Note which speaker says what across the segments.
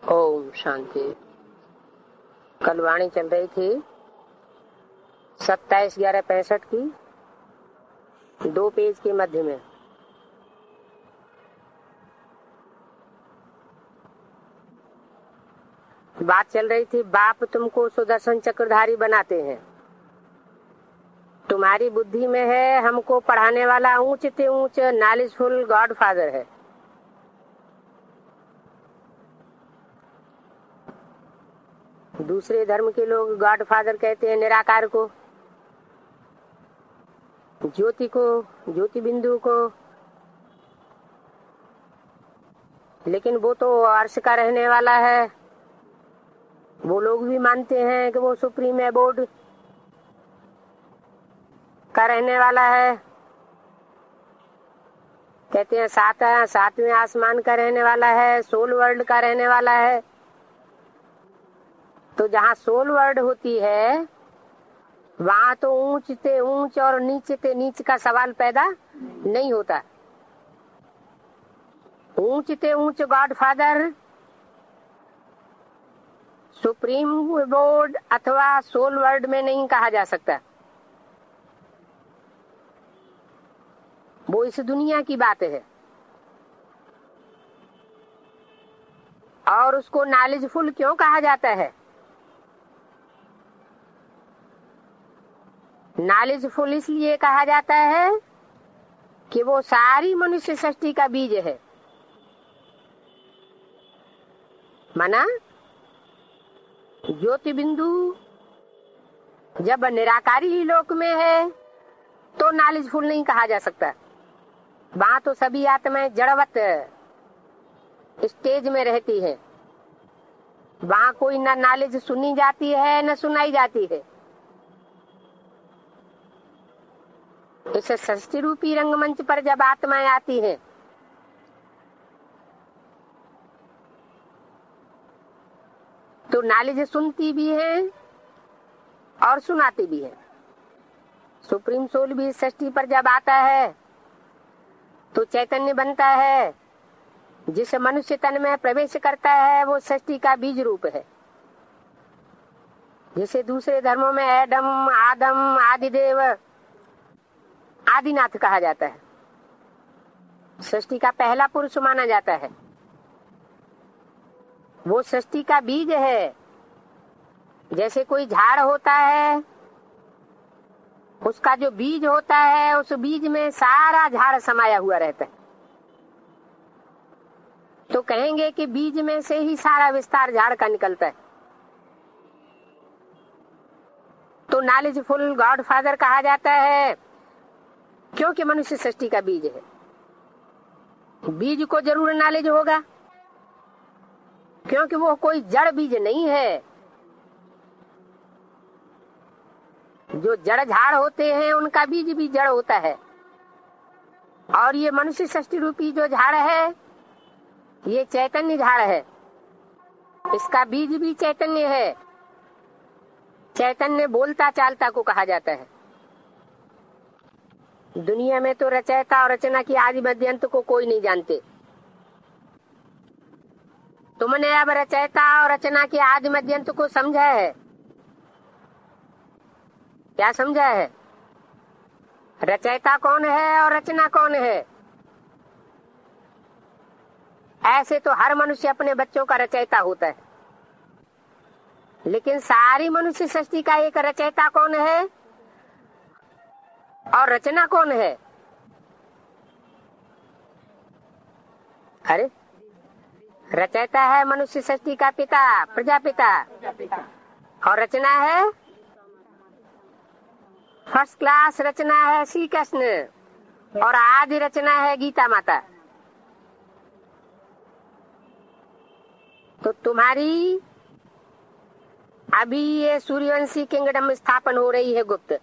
Speaker 1: ओम शांति। कल वाणी चल रही थी 27/11/65 की, 2 पेज के मध्य में। बात चल रही थी, बाप तुमको सुदर्शन चक्रधारी बनाते हैं, तुम्हारी बुद्धि में है हमको पढ़ाने वाला ऊंच से ऊंच नॉलेजफुल गॉड फादर है। दूसरे धर्म के लोग गॉड फादर कहते हैं निराकार को, ज्योति को, ज्योति बिंदु को, लेकिन वो तो अर्श का रहने वाला है। वो लोग भी मानते हैं कि वो सुप्रीम एबोर्ड का रहने वाला है। कहते हैं 7वें आसमान का रहने वाला है, सोल वर्ल्ड का रहने वाला है। तो जहाँ सोल वर्ल्ड होती है वहां तो ऊंच से ऊंच और नीचे से नीच का सवाल पैदा नहीं होता। ऊंच से ऊंच गॉड फादर, सुप्रीम बोर्ड अथवा सोल वर्ल्ड में नहीं कहा जा सकता। वो इस दुनिया की बात है और उसको नॉलेजफुल क्यों कहा जाता है? नॉलेजफुल इसलिए कहा जाता है कि वो सारी मनुष्य सृष्टि का बीज है। माना ज्योति बिंदु जब निराकारी लोक में है तो नॉलेजफुल नहीं कहा जा सकता। वहां तो सभी आत्माएं जड़वत स्टेज में रहती है। वहां कोई न नॉलेज सुनी जाती है न सुनाई जाती है। इस सृष्टि रूपी रंगमंच पर जब आत्माएं आती हैं तो नॉलेज सुनती भी है और सुनाती भी है। सुप्रीम सोल भी सृष्टि पर जब आता है तो चैतन्य बनता है। जिस मनुष्य तन में प्रवेश करता है वो सृष्टि का बीज रूप है, जिसे दूसरे धर्मों में एडम, आदम, आदिदेव, आदिनाथ कहा जाता है। सृष्टि का पहला पुरुष माना जाता है। वो सृष्टि का बीज है। जैसे कोई झाड़ होता है, उसका जो बीज होता है उस बीज में सारा झाड़ समाया हुआ रहता है। तो कहेंगे कि बीज में से ही सारा विस्तार झाड़ का निकलता है। तो नॉलेजफुल गॉड फादर कहा जाता है क्योंकि मनुष्य सृष्टि का बीज है। बीज को जरूर नॉलेज होगा क्योंकि वो कोई जड़ बीज नहीं है। जो जड़ झाड़ होते हैं उनका बीज भी जड़ होता है। और ये मनुष्य सृष्टि रूपी जो झाड़ है ये चैतन्य झाड़ है। इसका बीज भी चैतन्य है। चैतन्य बोलता चालता को कहा जाता है। दुनिया में तो रचयिता और रचना की आदि मध्यांत को कोई नहीं जानते। तुमने अब रचयिता और रचना की आदि मध्यांत को समझा है? क्या समझा है? रचयिता कौन है और रचना कौन है? ऐसे तो हर मनुष्य अपने बच्चों का रचयिता होता है, लेकिन सारी मनुष्य सृष्टि का एक रचयिता कौन है और रचना कौन है? अरे रचयिता है मनुष्य सृष्टि का पिता, प्रजापिता, और रचना है फर्स्ट क्लास रचना है श्री कृष्ण, और आदि रचना है गीता माता। तो तुम्हारी अभी ये सूर्यवंशी किंगडम स्थापन हो रही है गुप्त।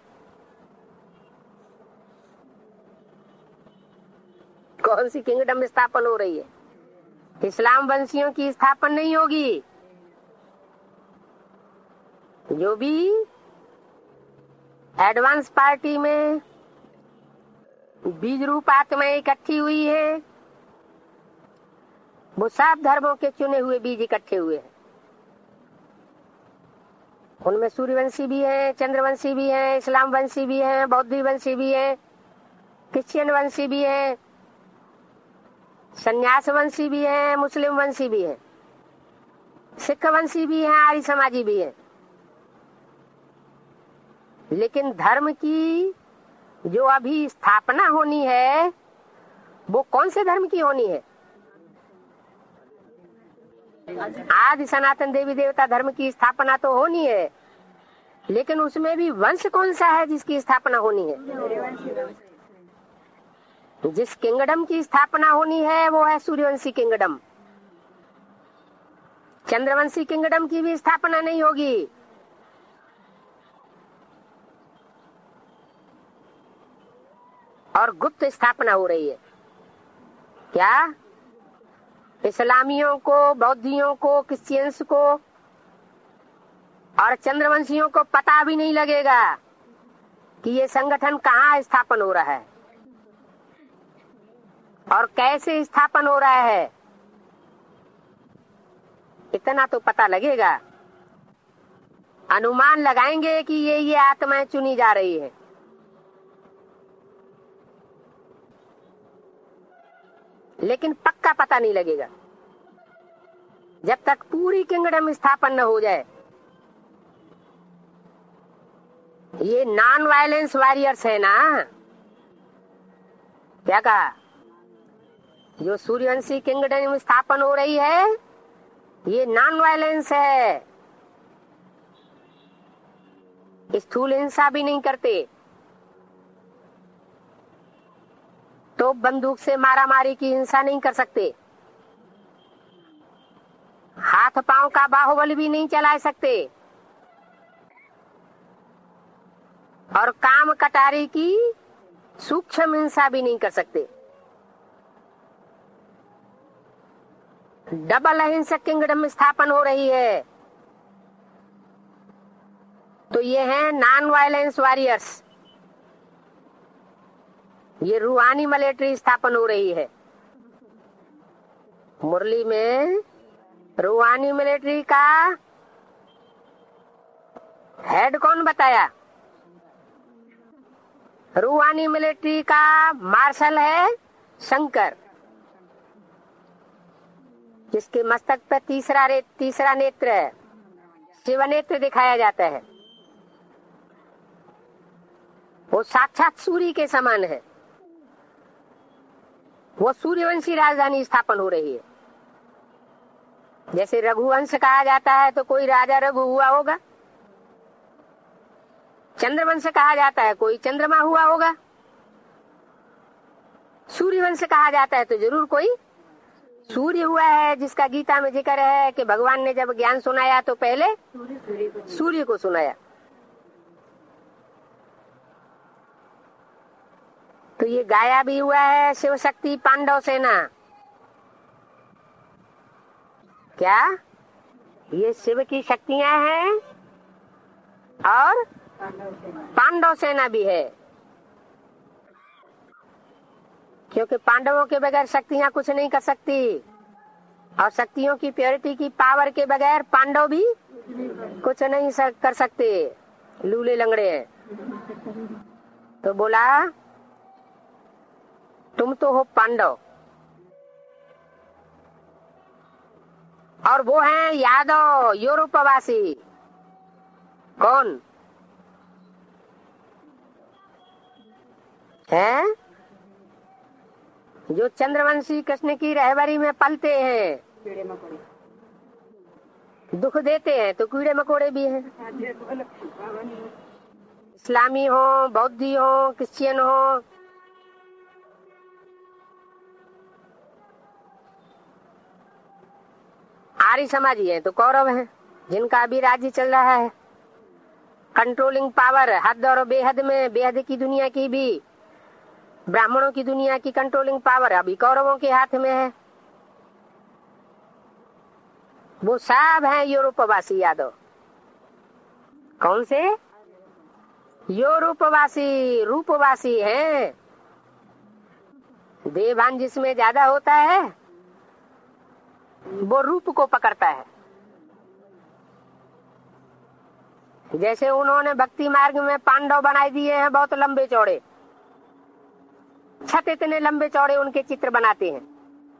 Speaker 1: कौन सी किंगडम स्थापन हो रही है? इस्लाम वंशियों की स्थापना नहीं होगी। जो भी एडवांस पार्टी में बीज रूप आत्माएं इकट्ठी हुई है वो सब धर्मों के चुने हुए बीज इकट्ठे हुए हैं। उनमें सूर्यवंशी भी हैं, चंद्रवंशी भी हैं, इस्लाम वंशी भी हैं, बौद्ध वंशी भी हैं, क्रिश्चियन वंशी भी हैं, संन्यास वंशी भी हैं, मुस्लिम वंशी भी हैं, सिख वंशी भी हैं, आर्य समाजी भी हैं। लेकिन धर्म की जो अभी स्थापना होनी है वो कौन से धर्म की होनी है? आदि सनातन देवी देवता धर्म की स्थापना तो होनी है, लेकिन उसमें भी वंश कौन सा है जिसकी स्थापना होनी है? जिस किंगडम की स्थापना होनी है वो है सूर्यवंशी किंगडम। चंद्रवंशी किंगडम की भी स्थापना नहीं होगी। और गुप्त स्थापना हो रही है। क्या? इस्लामियों को, बौद्धियों को, क्रिश्चियंस को और चंद्रवंशियों को पता भी नहीं लगेगा कि ये संगठन कहाँ स्थापन हो रहा है और कैसे स्थापन हो रहा है। इतना तो पता लगेगा, अनुमान लगाएंगे कि ये आत्माएं चुनी जा रही है। लेकिन पक्का पता नहीं लगेगा जब तक पूरी किंगडम स्थापन न हो जाए। ये नॉन वायलेंस वॉरियर्स है ना। क्या कहा? जो सूर्यवंशी किंगडम स्थापन हो रही है ये नॉन वायलेंस है। स्थूल हिंसा भी नहीं करते, तो बंदूक से मारामारी की हिंसा नहीं कर सकते, हाथ पांव का बाहुबल भी नहीं चला सकते, और काम कटारी की सूक्ष्म हिंसा भी नहीं कर सकते। डबल अहिंसक किंगडम स्थापन हो रही है। तो ये हैं नॉन वायलेंस वॉरियर्स। ये रूहानी मिलिट्री स्थापन हो रही है। मुरली में रूहानी मिलिट्री का हेड कौन बताया? रूहानी मिलिट्री का मार्शल है शंकर, जिसके मस्तक पर तीसरा नेत्र है, शिव नेत्र दिखाया जाता है। वो साक्षात सूर्य के समान है। वो सूर्यवंशी राजधानी स्थापन हो रही है। जैसे रघुवंश कहा जाता है तो कोई राजा रघु हुआ होगा, चंद्रवंश कहा जाता है कोई चंद्रमा हुआ होगा, सूर्यवंश कहा जाता है तो जरूर कोई सूर्य हुआ है, जिसका गीता में जिक्र है कि भगवान ने जब ज्ञान सुनाया तो पहले सूर्य को सुनाया। तो ये गाया भी हुआ है शिव शक्ति पांडव सेना। क्या? ये शिव की शक्तियां हैं और पांडव सेना भी है, क्योंकि पांडवों के बगैर शक्तियां कुछ नहीं कर सकती, और शक्तियों की प्योरिटी की पावर के बगैर पांडव भी कुछ नहीं कर सकते, लूले लंगड़े हैं। तो बोला तुम तो हो पांडव, और वो हैं यादव यूरोपवासी। कौन है? जो चंद्रवंशी कृष्ण की रहबरी में पलते हैं, दुख देते हैं तो कीड़े मकोड़े भी हैं। इस्लामी हो, बौद्धी हो, क्रिश्चियन हो, आर्य समाजी हैं तो कौरव हैं, जिनका अभी राज्य चल रहा है। कंट्रोलिंग पावर हद और बेहद में, बेहद की दुनिया की भी, ब्राह्मणों की दुनिया की कंट्रोलिंग पावर अभी कौरवों के हाथ में है। वो सब हैं यूरोपवासी यादव। कौन से? यूरोपवासी, रूपवासी हैं। देहभान जिसमें ज्यादा होता है वो रूप को पकड़ता है। जैसे उन्होंने भक्ति मार्ग में पांडव बनाए दिए हैं बहुत लंबे चौड़े, छत इतने लंबे चौड़े उनके चित्र बनाते हैं।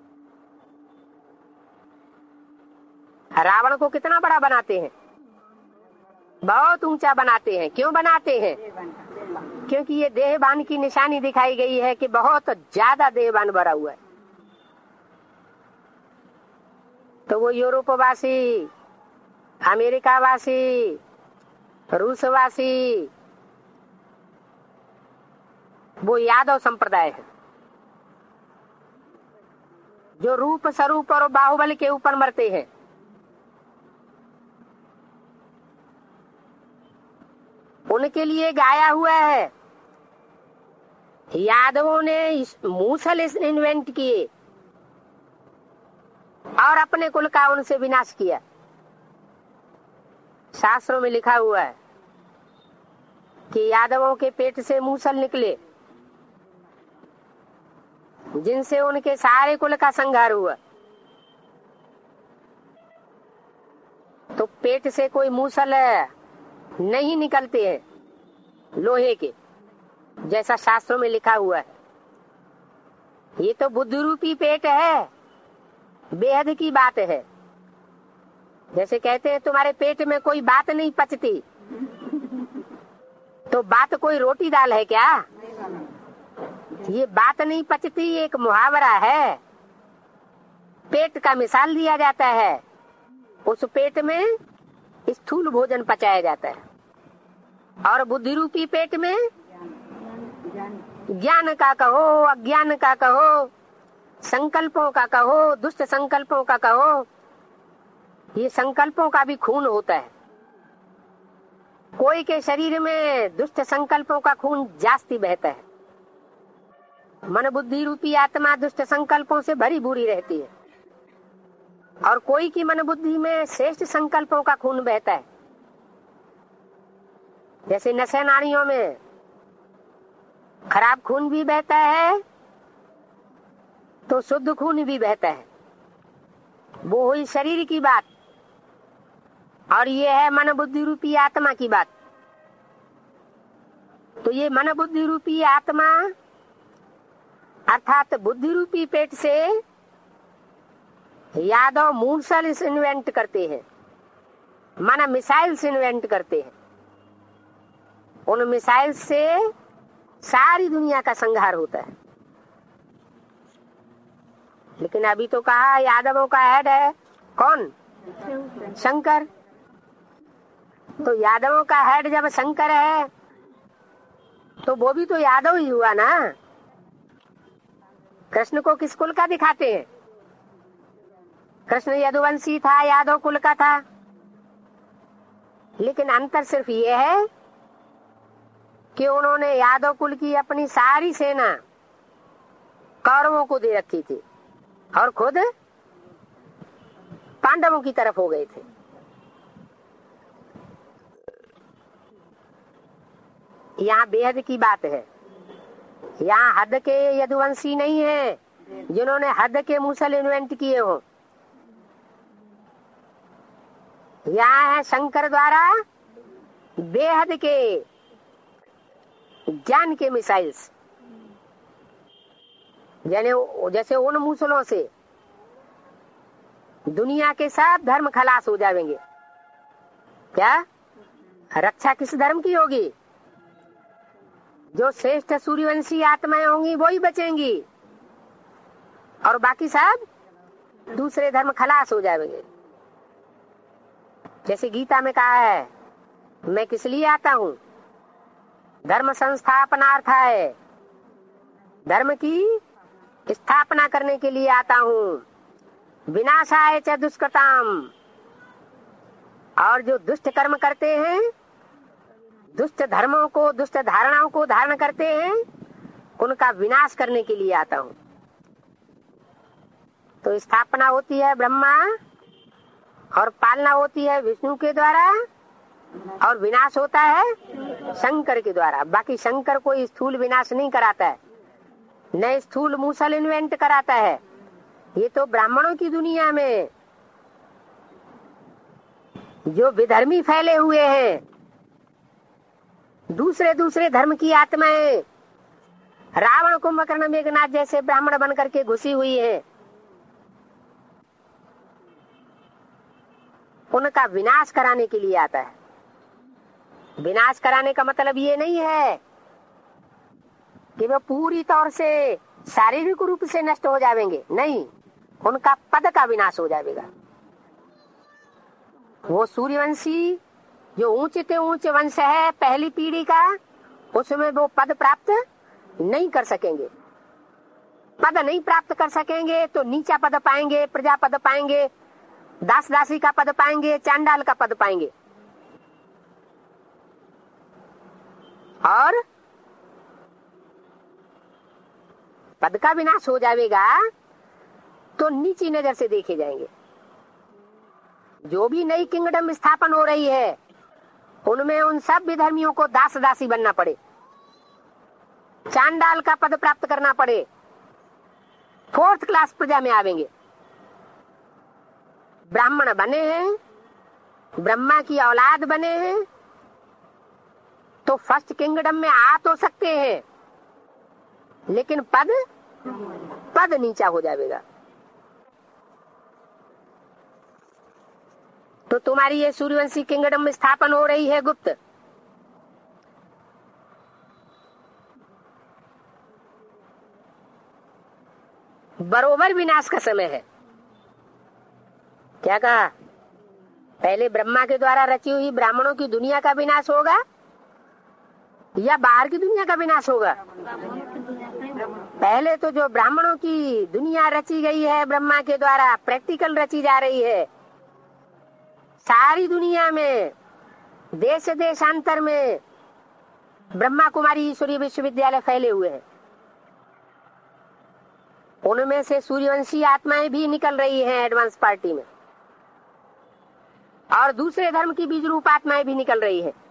Speaker 1: रावण को कितना बड़ा बनाते हैं, बहुत ऊंचा बनाते हैं। क्यों बनाते हैं? क्योंकि ये देहबान की निशानी दिखाई गई है कि बहुत ज्यादा देहबान भरा हुआ है। तो वो यूरोपवासी, अमेरिकावासी, रूसवासी, वो यादव संप्रदाय है जो रूप स्वरूप और बाहुबल के ऊपर मरते हैं। उनके लिए गाया हुआ है। यादवों ने मूसल इन्वेंट किए और अपने कुल का उनसे विनाश किया। शास्त्रों में लिखा हुआ है कि यादवों के पेट से मूसल निकले जिनसे उनके सारे कुल का संहार हुआ। तो पेट से कोई मूसल नहीं निकलते हैं लोहे के, जैसा शास्त्रों में लिखा हुआ है। ये तो बुद्धि रूपी पेट है, बेहद की बात है। जैसे कहते हैं तुम्हारे पेट में कोई बात नहीं पचती, तो बात कोई रोटी दाल है क्या? ये बात नहीं पचती एक मुहावरा है, पेट का मिसाल दिया जाता है। उस पेट में स्थूल भोजन पचाया जाता है और बुद्धि रूपी पेट में ज्ञान का कहो, अज्ञान का कहो, संकल्पों का कहो, दुष्ट संकल्पों का कहो, ये संकल्पों का भी खून होता है। कोई के शरीर में दुष्ट संकल्पों का खून जास्ती बहता है। मन बुद्धि रूपी आत्मा दुष्ट संकल्पों से भरी भूरी रहती है और कोई की मन बुद्धि में श्रेष्ठ संकल्पों का खून बहता है। जैसे नशे नारियों में खराब खून भी बहता है तो शुद्ध खून भी बहता है। वो हुई शरीर की बात और ये है मन बुद्धि रूपी आत्मा की बात। तो ये मन बुद्धि रूपी आत्मा अर्थात बुद्धि रूपी पेट से यादव मूसल इन्वेंट करते हैं, माना मिसाइल्स इन्वेंट करते हैं। उन मिसाइल से सारी दुनिया का संहार होता है। लेकिन अभी तो कहा यादवों का हेड है कौन? शंकर। तो यादवों का हेड जब शंकर है तो वो भी तो यादव ही हुआ ना। कृष्ण को किस कुल का दिखाते हैं? कृष्ण यदुवंशी था, यादव कुल का था। लेकिन अंतर सिर्फ ये है कि उन्होंने यादव कुल की अपनी सारी सेना कौरवों को दे रखी थी और खुद पांडवों की तरफ हो गए थे। यहाँ बेहद की बात है। यहाँ हद के यदुवंशी नहीं है जिन्होंने हद के मूसल इन्वेंट किए हो। यहाँ है शंकर द्वारा बेहद के ज्ञान के मिसाइल्स। जैसे उन मूसलों से दुनिया के सब धर्म खलास हो जाएंगे। क्या रक्षा किस धर्म की होगी? जो श्रेष्ठ सूर्यवंशी आत्माएं होंगी वो ही बचेंगी और बाकी सब दूसरे धर्म खलास हो जाएंगे। जैसे गीता में कहा है, मैं किस लिए आता हूँ? धर्म संस्थापनार्थाय, धर्म की स्थापना करने के लिए आता हूँ। विनाशाय च दुष्कृताम, और जो दुष्ट कर्म करते हैं, दुष्ट धर्मों को, दुष्ट धारणाओं को धारण करते हैं, उनका विनाश करने के लिए आता हूँ। तो स्थापना होती है ब्रह्मा और पालना होती है विष्णु के द्वारा और विनाश होता है शंकर के द्वारा। बाकी शंकर कोई स्थूल विनाश नहीं कराता है, न स्थूल मूसल इन्वेंट कराता है। ये तो ब्राह्मणों की दुनिया में जो विधर्मी फैले हुए हैं, दूसरे दूसरे धर्म की आत्माएं रावण, कुंभकर्ण, मेघनाथ जैसे ब्राह्मण बनकर के घुसी हुई है, उनका विनाश कराने के लिए आता है। विनाश कराने का मतलब ये नहीं है कि वो पूरी तौर से शारीरिक रूप से नष्ट हो जाएंगे, नहीं, उनका पद का विनाश हो जाएगा। वो सूर्यवंशी जो ऊंचे से ऊंचे वंश है पहली पीढ़ी का, उसमें वो पद प्राप्त नहीं कर सकेंगे। पद नहीं प्राप्त कर सकेंगे तो नीचा पद पाएंगे, प्रजा पद पाएंगे, दास दासी का पद पाएंगे, चांडाल का पद पाएंगे। और पद का विनाश हो जाएगा तो नीची नजर से देखे जाएंगे। जो भी नई किंगडम स्थापन हो रही है उनमें उन सब विधर्मियों को दास दासी बनना पड़े, चांडाल का पद प्राप्त करना पड़े, 4th क्लास प्रजा में आवेंगे। ब्राह्मण बने हैं, ब्रह्मा की औलाद बने हैं तो फर्स्ट किंगडम में आ तो सकते हैं, लेकिन पद नीचा हो जाएगा। तो तुम्हारी ये सूर्यवंशी किंगडम में स्थापन हो रही है गुप्त, बरोबर विनाश का समय है। क्या कहा? पहले ब्रह्मा के द्वारा रची हुई ब्राह्मणों की दुनिया का विनाश होगा या बाहर की दुनिया का विनाश होगा? पहले तो जो ब्राह्मणों की दुनिया रची गई है ब्रह्मा के द्वारा, प्रैक्टिकल रची जा रही है, सारी दुनिया में देश देशांतर में ब्रह्मा कुमारी ईश्वरीय विश्वविद्यालय फैले हुए हैं। उनमें से सूर्यवंशी आत्माएं भी निकल रही हैं एडवांस पार्टी में, और दूसरे धर्म की बीज रूप आत्माएं भी निकल रही है।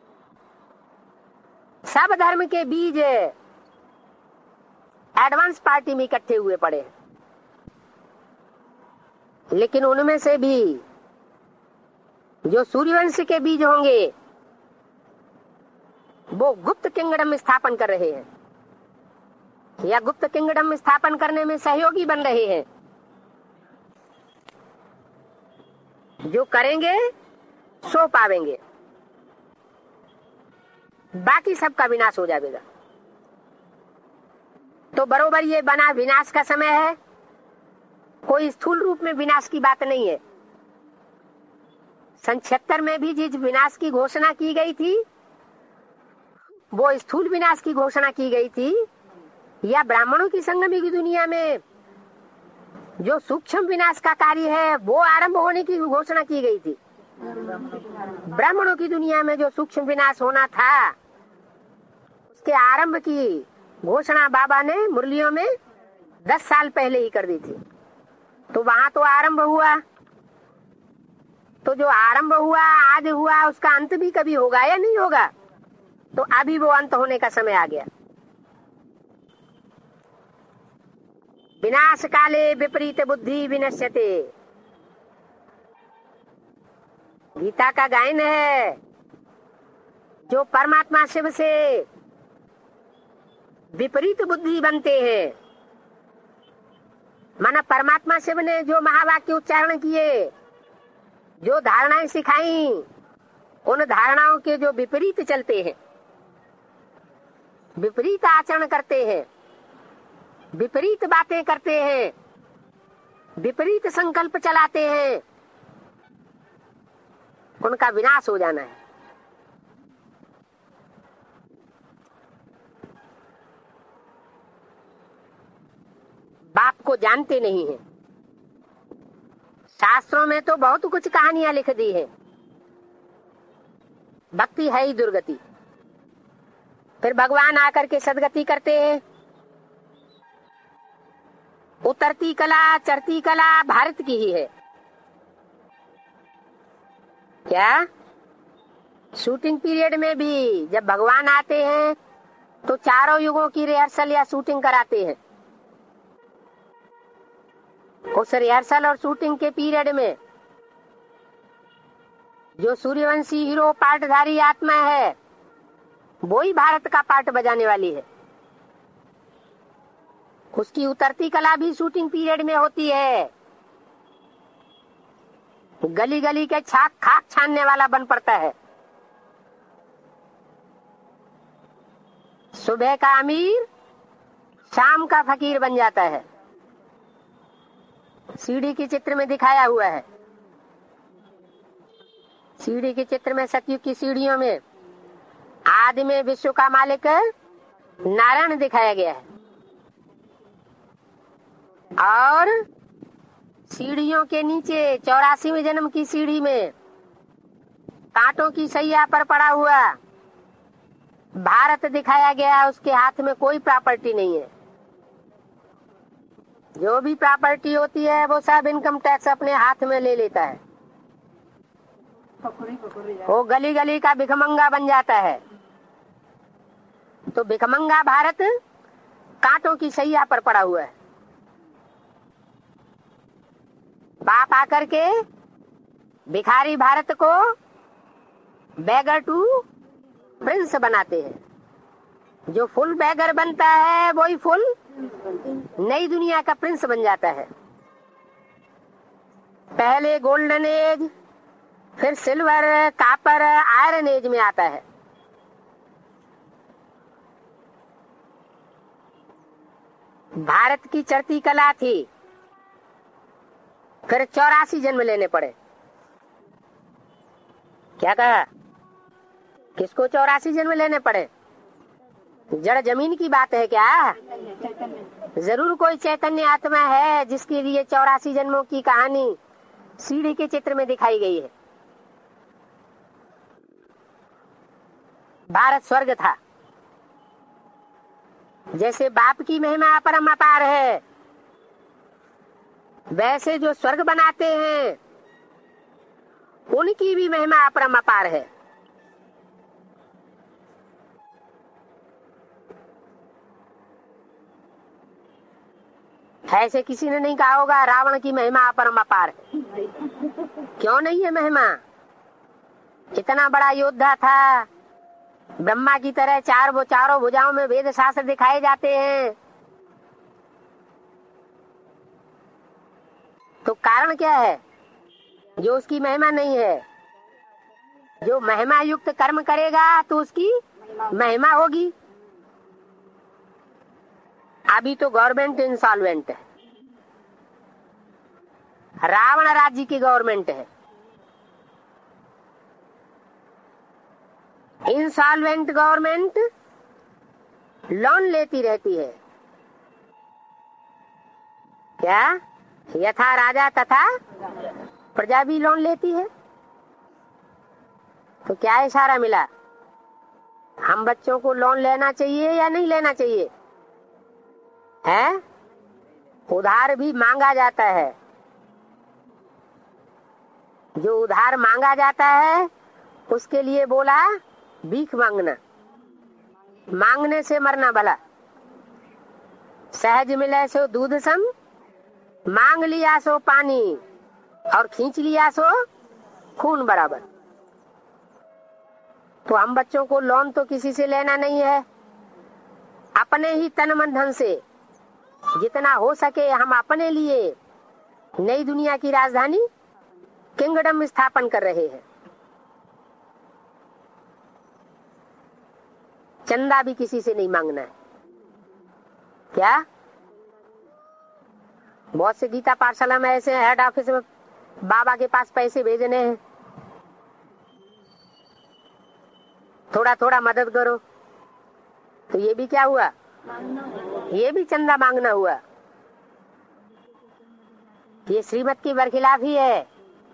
Speaker 1: सब धर्म के बीज एडवांस पार्टी में इकट्ठे हुए पड़े हैं, लेकिन उनमें से भी जो सूर्यवंश के बीज होंगे वो गुप्त किंगडम स्थापन कर रहे हैं या गुप्त किंगडम स्थापन करने में सहयोगी बन रहे हैं। जो करेंगे सो पावेंगे, बाकी सबका विनाश हो जाएगा। तो बरोबर ये बना विनाश का समय है, कोई स्थूल रूप में विनाश की बात नहीं है। सन 76 में भी जिस विनाश की घोषणा की गई थी वो स्थूल विनाश की घोषणा की गई थी, या ब्राह्मणों की संगमी की दुनिया में जो सूक्ष्म विनाश का कार्य है वो आरंभ होने की घोषणा की गई थी। ब्राह्मणों की दुनिया में जो सूक्ष्म विनाश होना था उसके आरंभ की घोषणा बाबा ने मुरलियों में 10 साल पहले ही कर दी थी। तो वहां तो आरंभ हुआ, तो जो आरंभ हुआ आज हुआ, उसका अंत भी कभी होगा या नहीं होगा? तो अभी वो अंत होने का समय आ गया। विनाश काले विपरीत बुद्धि विनश्यते, गीता का गायन है। जो परमात्मा शिव से विपरीत बुद्धि बनते हैं, माना परमात्मा शिव ने जो महावाक्य उच्चारण किए, जो धारणाएं सिखाई, उन धारणाओं के जो विपरीत चलते हैं, विपरीत आचरण करते हैं, विपरीत बातें करते हैं, विपरीत संकल्प चलाते हैं, उनका विनाश हो जाना है। बाप को जानते नहीं हैं। शास्त्रों में तो बहुत कुछ कहानियां लिख दी है, भक्ति है ही दुर्गति। फिर भगवान आकर के सदगति करते हैं। उतरती कला चढ़ती कला भारत की ही है। क्या शूटिंग पीरियड में भी जब भगवान आते हैं तो चारों युगों की रिहर्सल या शूटिंग कराते हैं। उस रिहर्सल और शूटिंग के पीरियड में जो सूर्यवंशी हीरो पाटधारी आत्मा है वो ही भारत का पाट बजाने वाली है। उसकी उतरती कला भी शूटिंग पीरियड में होती है। गली गली के खाक छानने वाला बन पड़ता है। सुबह का अमीर शाम का फकीर बन जाता है। सीढ़ी के चित्र में दिखाया हुआ है। सीढ़ी के चित्र में सतयुग की सीढ़ियों में आदि में विश्व का मालिक नारायण दिखाया गया है और सीढ़ियों के नीचे 84वें जन्म की सीढ़ी में कांटों की सैया पर पड़ा हुआ भारत दिखाया गया। उसके हाथ में कोई प्रॉपर्टी नहीं है। जो भी प्रॉपर्टी होती है वो सब इनकम टैक्स अपने हाथ में ले लेता है। वो गली गली का भिखमंगा बन जाता है। तो भिखमंगा भारत कांटों की सैया पर पड़ा हुआ है। बाप आकर के भिखारी भारत को बेगर टू प्रिंस बनाते हैं। जो फुल बेगर बनता है वही फुल नई दुनिया का प्रिंस बन जाता है। पहले गोल्डन एज, फिर सिल्वर, कापर, आयरन एज में आता है। भारत की चढ़ती कला थी, फिर 84 जन्म लेने पड़े। क्या कहा? किसको 84 जन्म लेने पड़े? जड़ जमीन की बात है क्या? जरूर कोई चैतन्य आत्मा है जिसके लिए 84 जन्मों की कहानी सीढ़ी के चित्र में दिखाई गई है। भारत स्वर्ग था। जैसे बाप की महिमा अपरम अपार है, वैसे जो स्वर्ग बनाते हैं उनकी भी महिमा अपरम अपार है। ऐसे किसी ने नहीं कहा होगा रावण की महिमा अपरम अपार है। क्यों नहीं है महिमा? इतना बड़ा योद्धा था, ब्रह्मा की तरह चारों भुजाओं में वेद शास्त्र दिखाए जाते हैं। तो कारण क्या है जो उसकी महिमा नहीं है? जो महिमा युक्त कर्म करेगा तो उसकी महिमा होगी। अभी तो गवर्नमेंट इंसॉल्वेंट है। रावण राज्य की गवर्नमेंट है। इंसॉल्वेंट गवर्नमेंट लोन लेती रहती है। क्या? यथा राजा तथा प्रजा भी लोन लेती है। तो क्या इशारा मिला? हम बच्चों को लोन लेना चाहिए या नहीं लेना चाहिए? है? उधार भी मांगा जाता है। जो उधार मांगा जाता है उसके लिए बोला भीख मांगना, मांगने से मरना भला। सहज मिले सो दूध सम, मांग लिया सो पानी, और खींच लिया सो खून बराबर। तो हम बच्चों को लोन तो किसी से लेना नहीं है। अपने ही तन मन धन से जितना हो सके हम अपने लिए नई दुनिया की राजधानी किंगडम स्थापन कर रहे हैं। चंदा भी किसी से नहीं मांगना है। क्या? बहुत से गीता पाठशाला में ऐसे हेड ऑफिस में बाबा के पास पैसे भेजने हैं, थोड़ा थोड़ा मदद करो। तो ये भी क्या हुआ? ये भी चंदा मांगना हुआ। ये श्रीमत की बरखिलाफ ही है।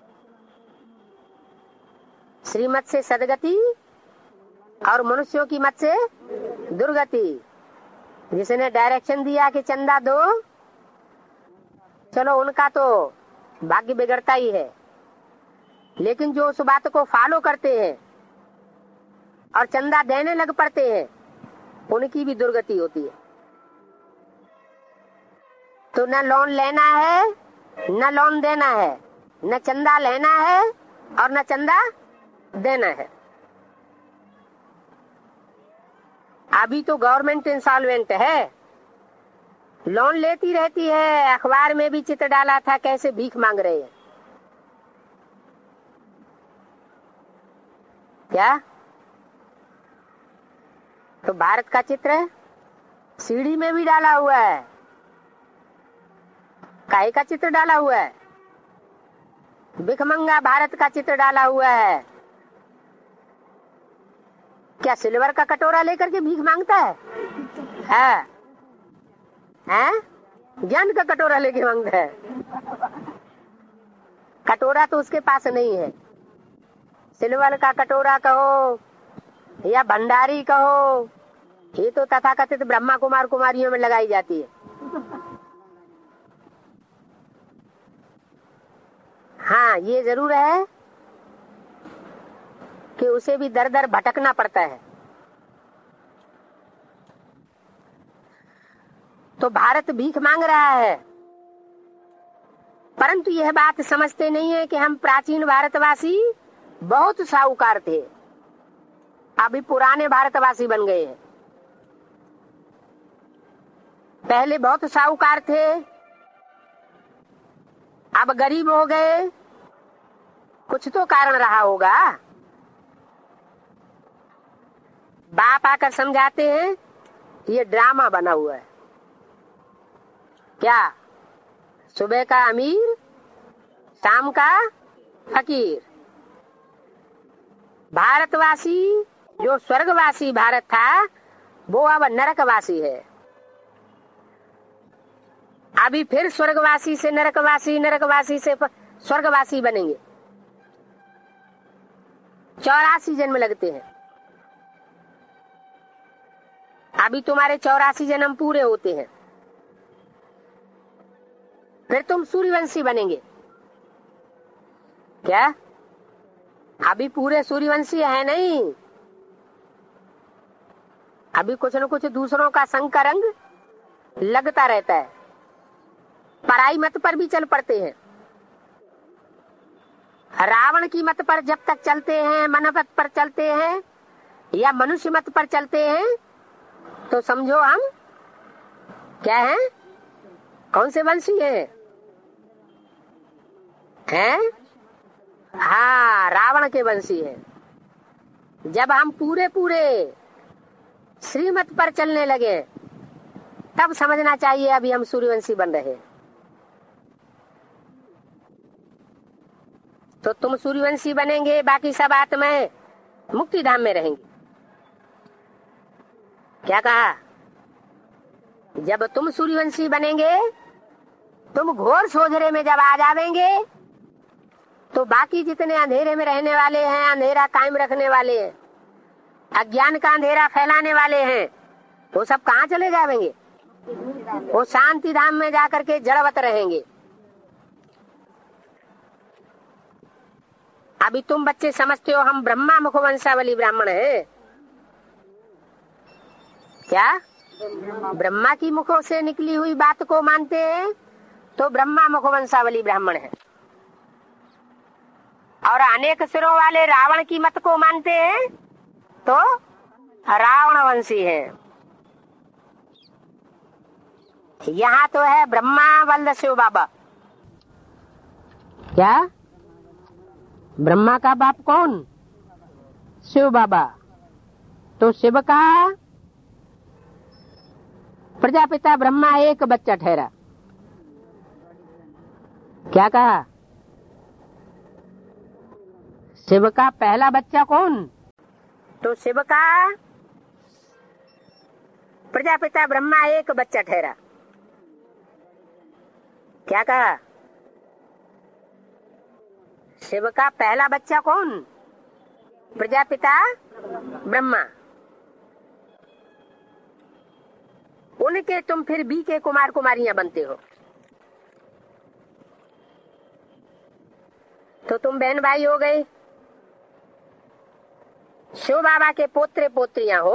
Speaker 1: श्रीमत से सदगति और मनुष्यों की मत से दुर्गति। जिसने डायरेक्शन दिया कि चंदा दो, चलो उनका तो भाग्य बिगड़ता ही है, लेकिन जो उस बात को फॉलो करते हैं और चंदा देने लग पड़ते हैं उनकी भी दुर्गति होती है। तो न लोन लेना है न लोन देना है, न चंदा लेना है और न चंदा देना है। अभी तो गवर्नमेंट इंसॉल्वेंट है, लोन लेती रहती है। अखबार में भी चित्र डाला था कैसे भीख मांग रहे हैं। क्या? तो भारत का चित्र है, सीढ़ी में भी डाला हुआ है। काहे का चित्र डाला हुआ है? भिखमंगा भारत का चित्र डाला हुआ है। क्या सिल्वर का कटोरा लेकर के भीख मांगता है? हैं? ज्ञान का कटोरा लेके मांगता है। कटोरा तो उसके पास नहीं है। सिल्वर का कटोरा कहो या भंडारी कहो, ये तो तथाकथित ब्रह्मा कुमार कुमारियों में लगाई जाती है। हाँ, ये जरूर है कि उसे भी दर दर भटकना पड़ता है। तो भारत भीख मांग रहा है, परंतु यह बात समझते नहीं है कि हम प्राचीन भारतवासी बहुत साहूकार थे, अभी पुराने भारतवासी बन गए हैं। पहले बहुत साहूकार थे, अब गरीब हो गए। कुछ तो कारण रहा होगा। बाप आकर समझाते हैं ये ड्रामा बना हुआ है। क्या? सुबह का अमीर, शाम का फकीर। भारतवासी जो स्वर्गवासी भारत था, वो अब नरकवासी है। अभी फिर स्वर्गवासी से नरकवासी, नरकवासी से स्वर्गवासी बनेंगे। 84 जन्म लगते हैं। अभी तुम्हारे 84 जन्म पूरे होते हैं, फिर तुम सूर्यवंशी बनेंगे। क्या? अभी पूरे सूर्यवंशी है नहीं, अभी कुछ न कुछ दूसरों का संग का रंग लगता रहता है। पराई मत पर भी चल पड़ते हैं। रावण की मत पर जब तक चलते हैं, मनमत पर चलते हैं या मनुष्य मत पर चलते हैं, तो समझो हम क्या हैं? कौन से वंशी हैं? हाँ, रावण के वंशी है। जब हम पूरे पूरे श्रीमत पर चलने लगे, तब समझना चाहिए अभी हम सूर्यवंशी बन रहे। तो तुम सूर्यवंशी बनेंगे, बाकी सब आत्माएं मुक्ति धाम में रहेंगी। क्या कहा? जब तुम सूर्यवंशी बनेंगे, तुम घोर सोझरे में जब आ जावेंगे, तो बाकी जितने अंधेरे में रहने वाले हैं, अंधेरा कायम रखने वाले हैं, अज्ञान का अंधेरा फैलाने वाले हैं, वो सब कहाँ चले जाएंगे? वो शांति धाम में जाकर के जड़वत रहेंगे। अभी तुम बच्चे समझते हो हम ब्रह्मा मुखवंशावली ब्राह्मण हैं। क्या? ब्रह्मा की मुखों से निकली हुई बात को मानते हैं तो ब्रह्मा मुखवंशावली ब्राह्मण है, और अनेक सिरों वाले रावण की मत को मानते हैं तो रावण वंशी है। यहाँ तो है ब्रह्मा वल्द शिव बाबा। क्या? ब्रह्मा का बाप कौन? शिव बाबा। तो शिव का प्रजापिता ब्रह्मा एक बच्चा ठहरा। क्या कहा? शिव का पहला बच्चा कौन? तो शिव का प्रजापिता ब्रह्मा एक बच्चा ठहरा। क्या कहा? शिव का पहला बच्चा कौन? प्रजापिता ब्रह्मा। उनके तुम फिर बी के कुमार कुमारियां बनते हो, तो तुम बहन भाई हो गए। शिव बाबा के पोत्रे पोत्रियां हो।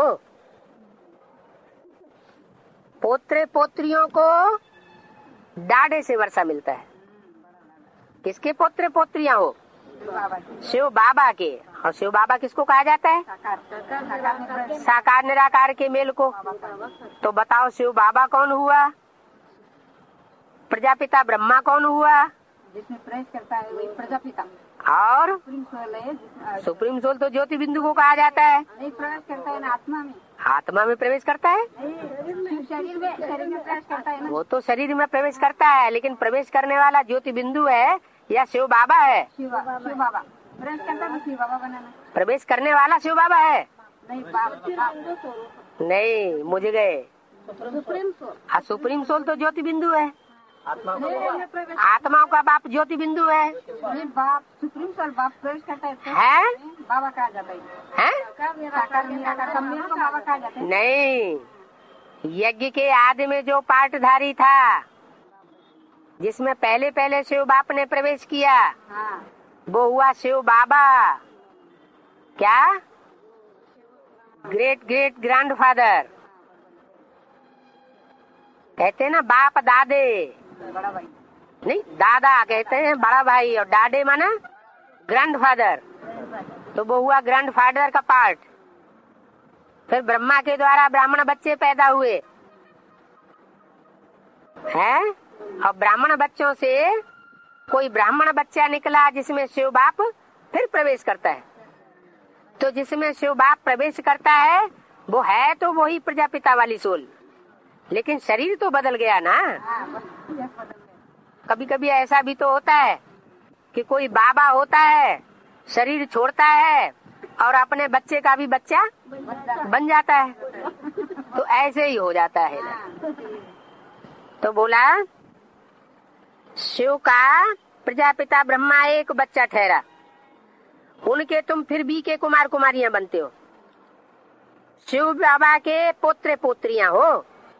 Speaker 1: पोत्रे पोत्रियों को डाढ़े से वर्षा मिलता है। किसके पोत्रे पोत्रियां हो? शिव बाबा के। और शिव बाबा किसको कहा जाता है? साकार निराकार के मेल को। तो बताओ शिव बाबा कौन हुआ? प्रजापिता ब्रह्मा कौन हुआ?
Speaker 2: जिसमें प्रवेश करता है वही प्रजापिता।
Speaker 1: और
Speaker 2: सुप्रीम सोल है।
Speaker 1: सुप्रीम सोल तो ज्योति बिंदु को कहा जाता है।
Speaker 2: नहीं प्रवेश करता है ना आत्मा में।
Speaker 1: आत्मा में प्रवेश करता है,
Speaker 2: शरीर में प्रवेश करता है ना।
Speaker 1: वो तो शरीर में प्रवेश करता है, लेकिन प्रवेश करने वाला ज्योति बिंदु है या शिव बाबा है?
Speaker 2: शिव बाबा प्रवेश करता है, शिव बाबा बनाना।
Speaker 1: प्रवेश करने वाला शिव बाबा है?
Speaker 2: नहीं
Speaker 1: नहीं, मुझे गए।
Speaker 2: Supreme soul.
Speaker 1: हाँ, सुप्रीम सोल तो ज्योति बिंदु है। आत्माओं का बाप ज्योति बिंदु है।
Speaker 2: बाप सुप्रीम सोल बाप प्रवेश करता
Speaker 1: है?
Speaker 2: बाबा कहा जाता है। साकार निराकार सब मिलकर बाबा कहा जाता है।
Speaker 1: नहीं, यज्ञ के आदि में जो पाठधारी था, जिसमें पहले पहले शिव बाप ने प्रवेश किया,
Speaker 2: हाँ।
Speaker 1: वो हुआ शिव बाबा। क्या? Great great grandfather. कहते हैं ना बाप दादे,
Speaker 2: बड़ा भाई
Speaker 1: नहीं दादा कहते हैं, बड़ा भाई, और दादे माना ग्रैंडफादर। तो वो हुआ ग्रैंडफादर का पार्ट। फिर ब्रह्मा के द्वारा ब्राह्मण बच्चे पैदा हुए हैं, और ब्राह्मण बच्चों से कोई ब्राह्मण बच्चा निकला जिसमें शिव बाप फिर प्रवेश करता है। तो जिसमें शिव बाप प्रवेश करता है वो है तो वही प्रजापिता वाली सोल, लेकिन शरीर तो बदल गया ना। कभी कभी ऐसा भी तो होता है कि कोई बाबा होता है, शरीर छोड़ता है और अपने बच्चे का भी बच्चा बन जाता है। तो ऐसे ही हो जाता है ना। तो बोला शिव का प्रजापिता ब्रह्मा एक बच्चा ठहरा, उनके तुम फिर भी के कुमार कुमारियां बनते हो। शिव बाबा के पोत्र पोत्रियां हो।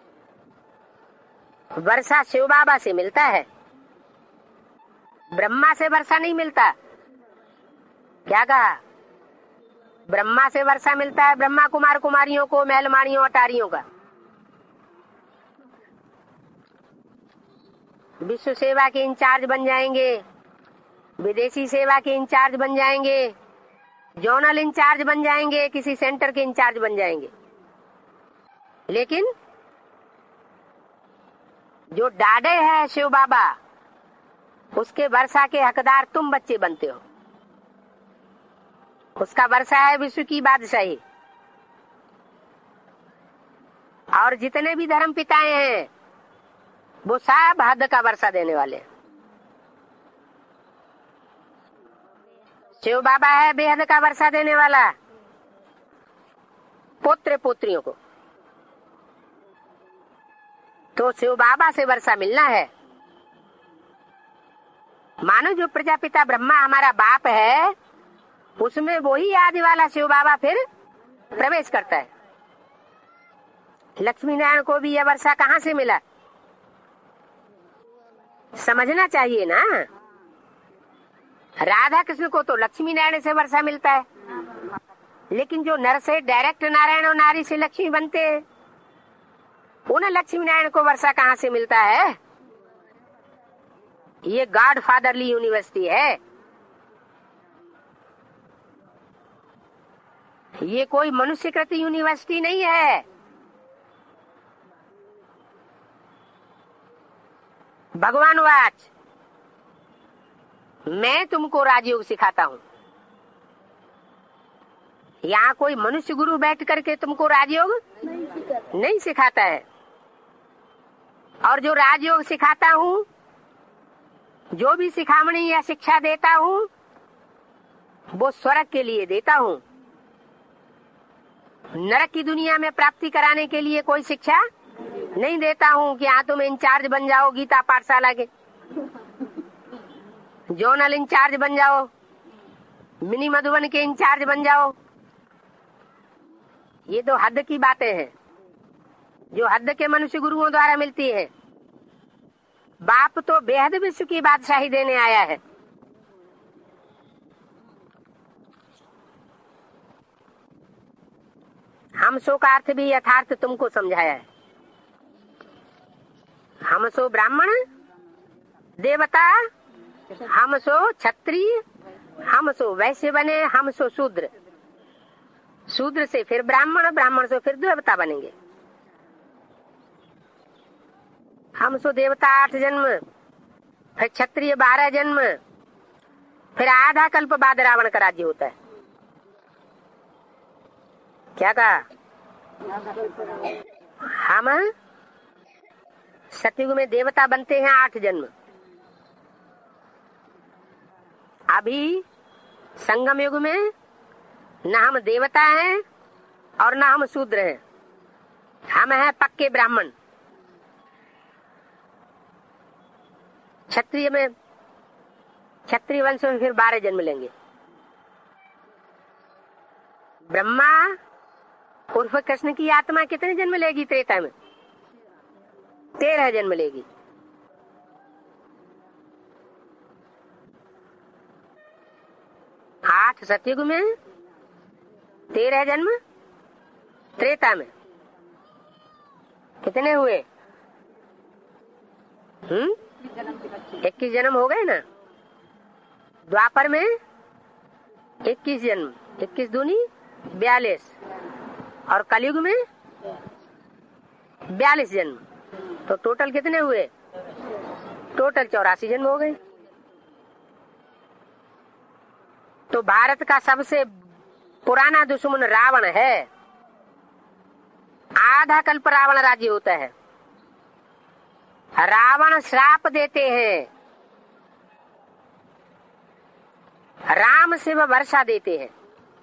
Speaker 1: वर्षा शिव बाबा से मिलता है, ब्रह्मा से वर्षा नहीं मिलता। क्या कहा? ब्रह्मा से वर्षा मिलता है, ब्रह्मा कुमार कुमारियों को, महलमाणियों अटारियों का। विश्व सेवा के इंचार्ज बन जाएंगे, विदेशी सेवा के इंचार्ज बन जाएंगे, जोनल इंचार्ज बन जाएंगे, किसी सेंटर के इंचार्ज बन जाएंगे। लेकिन जो डाडे है शिव बाबा, उसके वर्षा के हकदार तुम बच्चे बनते हो। उसका वर्षा है विश्व की बादशाही। और जितने भी धर्म पिताएं हैं वो सब हद का वर्षा देने वाले। शिव बाबा है बेहद का वर्षा देने वाला पुत्र पुत्रियों को। तो शिव बाबा से वर्षा मिलना है। मानो जो प्रजापिता ब्रह्मा हमारा बाप है, उसमें वही आदि वाला शिव बाबा फिर प्रवेश करता है। लक्ष्मी नारायण को भी यह वर्षा कहाँ से मिला, समझना चाहिए ना। राधा कृष्ण को तो लक्ष्मी नारायण से वर्षा मिलता है, लेकिन जो नर से डायरेक्ट नारायण और नारी से लक्ष्मी बनते हैं, उन्हें लक्ष्मी नारायण को वर्षा कहाँ से मिलता है? ये गॉड फादरली यूनिवर्सिटी है। ये कोई मनुष्यकृत यूनिवर्सिटी नहीं है। भगवान वाच, मैं तुमको राजयोग सिखाता हूँ। यहाँ कोई मनुष्य गुरु बैठ करके तुमको राजयोग नहीं सिखाता है। और जो राजयोग सिखाता हूँ, जो भी सिखामणी या शिक्षा देता हूँ, वो स्वर्ग के लिए देता हूँ। नरक की दुनिया में प्राप्ति कराने के लिए कोई शिक्षा नहीं देता हूँ कि हाँ तुम इंचार्ज बन जाओ गीता पाठशाला के, जोनल इंचार्ज बन जाओ, मिनी मधुबन के इंचार्ज बन जाओ। ये तो हद की बातें हैं जो हद के मनुष्य गुरुओं द्वारा मिलती है। बाप तो बेहद विश्व की बादशाही देने आया है। हम सो का अर्थ भी यथार्थ तुमको समझाया है। हम सो ब्राह्मण देवता, हम सो क्षत्रिय हम सो वैश्य बने, हम सो शूद्र, शूद्र से फिर ब्राह्मण, ब्राह्मण से फिर देवता बनेंगे। हम सो देवता 8 जन्म, फिर क्षत्रिय 12 जन्म, फिर आधा कल्प बाद रावण का राज्य होता है। क्या कहा? हम सतयुग में देवता बनते हैं 8 जन्म। अभी संगम युग में न हम देवता हैं और न हम शूद्र हैं, हम हैं पक्के ब्राह्मण। क्षत्रिय में, क्षत्रिय वंश में फिर 12 जन्म लेंगे। ब्रह्मा उर्फ कृष्ण की आत्मा कितने जन्म लेगी त्रेता में? 13 जन्म लेगी। आठ सतयुग में, 13 जन्म त्रेता में, कितने हुए? 21 जन्म हो गए ना। द्वापर में 21 जन्म, 21 दूनी 42, और कलयुग में 42 जन्म, तो टोटल कितने हुए? टोटल 84 जन्म हो गए। तो भारत का सबसे पुराना दुश्मन रावण है। आधा कल्प रावण राज्य होता है। रावण श्राप देते हैं, राम से वह वर्षा देते हैं।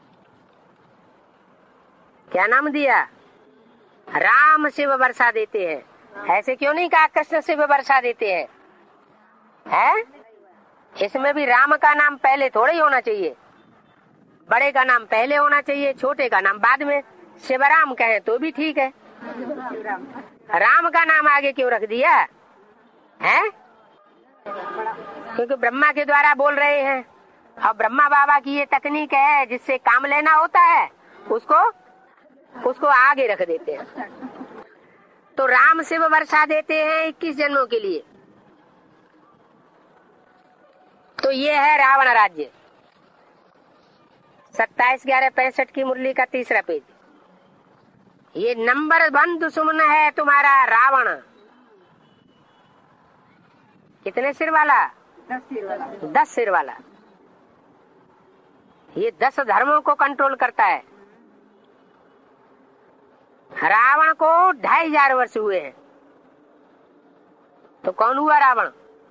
Speaker 1: क्या नाम दिया? राम से वह वर्षा देते हैं। ऐसे क्यों नहीं कहा कृष्ण से वह वर्षा देते हैं? है? इसमें भी राम का नाम पहले थोड़ा ही होना चाहिए। बड़े का नाम पहले होना चाहिए, छोटे का नाम बाद में। शिवराम कहे तो भी ठीक है, राम का नाम आगे क्यों रख दिया है? क्योंकि ब्रह्मा के द्वारा बोल रहे हैं, और ब्रह्मा बाबा की ये तकनीक है, जिससे काम लेना होता है उसको आगे रख देते हैं। तो राम से वो वर्षा देते हैं 21 जन्मों के लिए। तो ये है रावण राज्य। 27/11/65 की मुरली का 3रा पेज। ये नंबर 1 दुश्मन है तुम्हारा रावण। कितने सिर वाला? 10 सिर वाला। ये 10 धर्मों को कंट्रोल करता है। रावण को 2500 वर्ष हुए हैं। तो कौन हुआ रावण?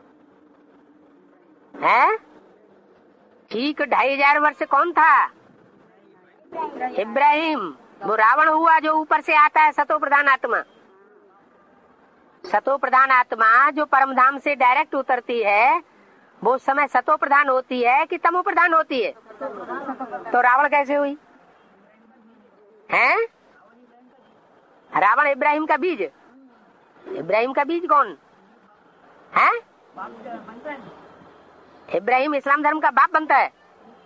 Speaker 1: है? ठीक 2500 वर्ष कौन था? इब्राहिम। वो रावण हुआ जो ऊपर से आता है, सतो प्रधान आत्मा। सतो प्रधान आत्मा जो परम धाम से डायरेक्ट उतरती है, वो समय सतो प्रधान होती है कि तमो प्रधान होती है? तो रावण कैसे हुई? हैं? रावण इब्राहिम का बीज। इब्राहिम का बीज कौन है? इब्राहिम इस्लाम धर्म का बाप बनता है।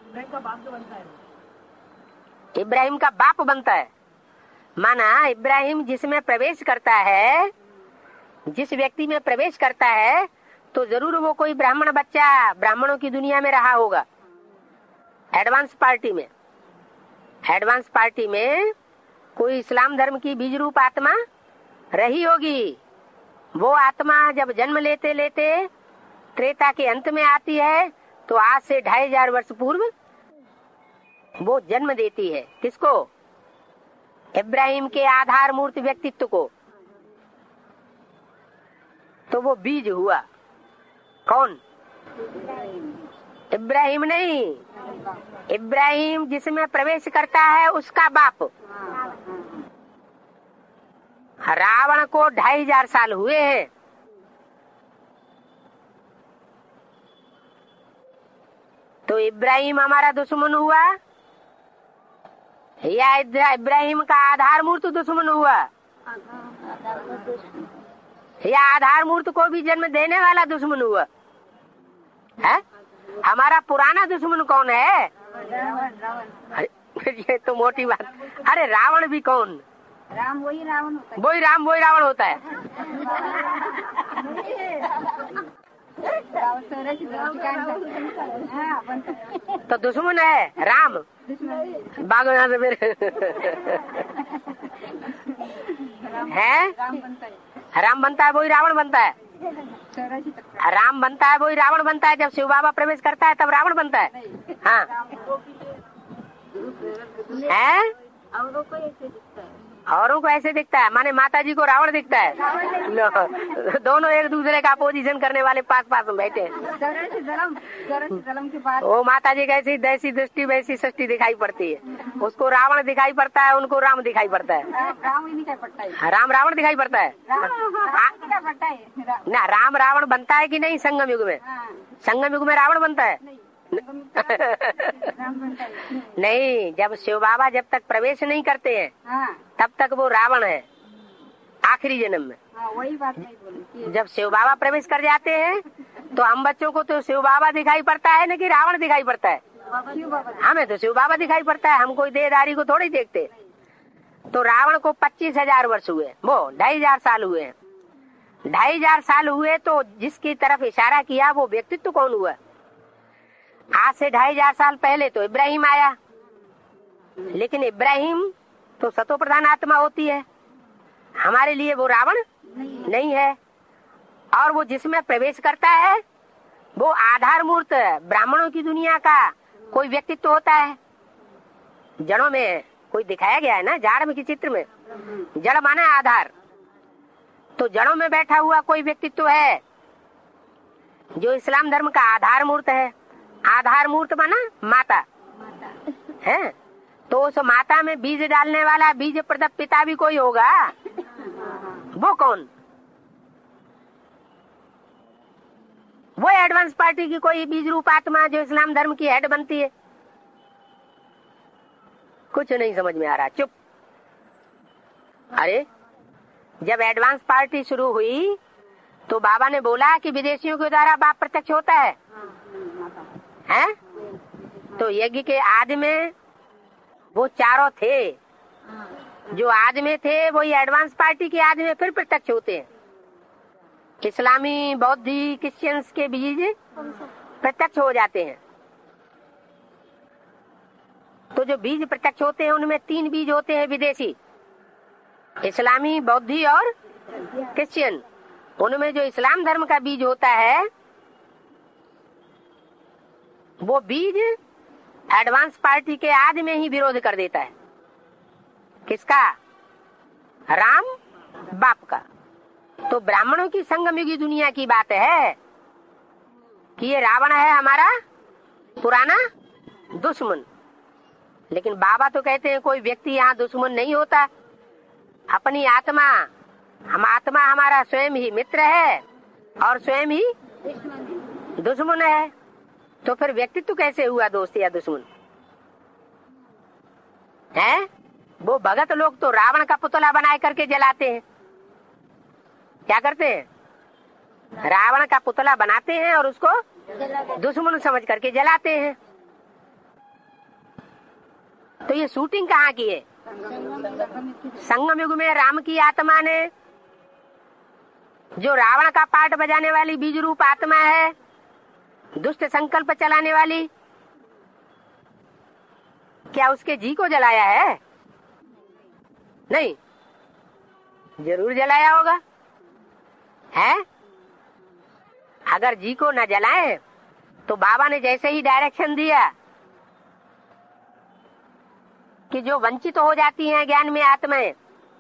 Speaker 1: इब्राहिम का बाप बनता है। माना इब्राहिम जिसमें प्रवेश करता है, जिस व्यक्ति में प्रवेश करता है, तो जरूर वो कोई ब्राह्मण बच्चा ब्राह्मणों की दुनिया में रहा होगा। एडवांस पार्टी में, एडवांस पार्टी में कोई इस्लाम धर्म की बीज रूप आत्मा रही होगी। वो आत्मा जब जन्म लेते लेते त्रेता के अंत में आती है, तो आज से 2500 वर्ष पूर्व वो जन्म देती है। किसको? इब्राहिम के आधार मूर्ति व्यक्तित्व को। तो वो बीज हुआ। कौन? इब्राहिम नहीं, इब्राहिम जिसमें प्रवेश करता है उसका बाप। रावण को 2500 साल हुए हैं। तो इब्राहिम हमारा दुश्मन हुआ या इब्राहिम का आधार मूर्त दुश्मन हुआ? या आधार मूर्त को भी जन्म देने वाला दुश्मन हुआ है? हमारा पुराना दुश्मन कौन है? अरे ये तो मोटी बात। अरे रावण भी कौन?
Speaker 2: राम वही रावण होता है।
Speaker 1: वही रावण होता है। तो दुश्मन है राम। भागो यहाँ से फिर। है राम बनता है वही रावण बनता है। राम बनता है वही रावण बनता है। जब शिव बाबा प्रवेश करता है तब रावण बनता है। हाँ है, औरों को ऐसे दिखता है, माने माता जी को रावण दिखता है। दोनों एक दूसरे का अपोजिशन करने वाले पास पास में बैठे हैं। वो माता जी कैसी जैसी दृष्टि वैसी सृष्टि दिखाई पड़ती है। उसको रावण दिखाई पड़ता है, उनको राम दिखाई पड़ता है। राम रावण दिखाई पड़ता है ना। राम रावण बनता है कि नहीं संगम युग में? संगम युग में रावण बनता है नहीं। जब शिव बाबा जब तक प्रवेश नहीं करते हैं तब तक वो रावण है आखिरी जन्म में।
Speaker 2: वही बात नहीं बोली।
Speaker 1: जब शिव बाबा प्रवेश कर जाते हैं तो हम बच्चों को तो शिव बाबा दिखाई पड़ता है न कि रावण दिखाई पड़ता है? हमें तो शिव बाबा दिखाई पड़ता है। हम कोई देहधारी को थोड़ी देखते। तो रावण को 25,000 वर्ष हुए, वो 2,500 साल हुए। 2,500 साल हुए तो जिसकी तरफ इशारा किया वो व्यक्तित्व कौन हुआ? आज से 2,500 साल पहले तो इब्राहिम आया, लेकिन इब्राहिम तो सतो प्रधान आत्मा होती है। हमारे लिए वो रावण नहीं है। और वो जिसमें प्रवेश करता है वो आधार मूर्त ब्राह्मणों की दुनिया का कोई व्यक्तित्व होता है। जड़ों में कोई दिखाया गया है ना, जाड़ में की चित्र में जड़ माना आधार। तो जड़ों में बैठा हुआ कोई व्यक्तित्व है जो इस्लाम धर्म का आधार मूर्त है। आधार मूर्त माना माता है। तो उस माता में बीज डालने वाला बीज प्रदप पिता भी कोई होगा। वो कौन? वो एडवांस पार्टी की कोई बीज रूप आत्मा जो इस्लाम धर्म की हेड बनती है। कुछ नहीं समझ में आ रहा, चुप। अरे जब एडवांस पार्टी शुरू हुई तो बाबा ने बोला कि विदेशियों के द्वारा बाप प्रत्यक्ष होता है। हैं? तो यज्ञ के आदि में वो चारों थे, जो आदि में थे वही एडवांस पार्टी के आदि में फिर प्रत्यक्ष होते हैं। इस्लामी बौद्धि क्रिश्चियंस के बीज प्रत्यक्ष हो जाते हैं। तो जो बीज प्रत्यक्ष होते हैं उनमें 3 बीज होते हैं विदेशी, इस्लामी बौद्धि और क्रिश्चियन। उनमें जो इस्लाम धर्म का बीज होता है वो बीज एडवांस पार्टी के आदि में ही विरोध कर देता है। किसका? राम बाप का। तो ब्राह्मणों की संगमयुगी दुनिया की बात है कि ये रावण है हमारा पुराना दुश्मन। लेकिन बाबा तो कहते हैं कोई व्यक्ति यहाँ दुश्मन नहीं होता। अपनी आत्मा हमारा स्वयं ही मित्र है और स्वयं ही दुश्मन है। तो फिर व्यक्तित्व कैसे हुआ दोस्त या दुश्मन है? वो भगत लोग तो रावण का पुतला बनाए करके जलाते हैं। क्या करते हैं? रावण का पुतला बनाते हैं और उसको दुश्मन समझ करके जलाते हैं। तो ये शूटिंग कहाँ की है? संगम युग में राम की आत्मा ने, जो रावण का पार्ट बजाने वाली बीज रूप आत्मा है, दुष्ट संकल्प चलाने वाली, क्या उसके जी को जलाया है? नहीं, जरूर जलाया होगा। है? अगर जी को न जलाए तो बाबा ने जैसे ही डायरेक्शन दिया कि जो वंचित तो हो जाती हैं ज्ञान में आत्माएं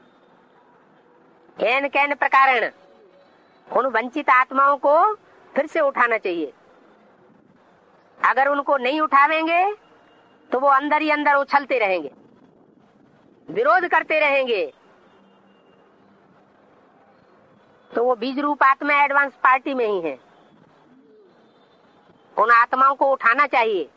Speaker 1: कैन कैन प्रकारण, उन वंचित आत्माओं को फिर से उठाना चाहिए। अगर उनको नहीं उठावेंगे तो वो अंदर ही अंदर उछलते रहेंगे, विरोध करते रहेंगे। तो वो बीज रूप आत्मा एडवांस पार्टी में ही है। उन आत्माओं को उठाना चाहिए।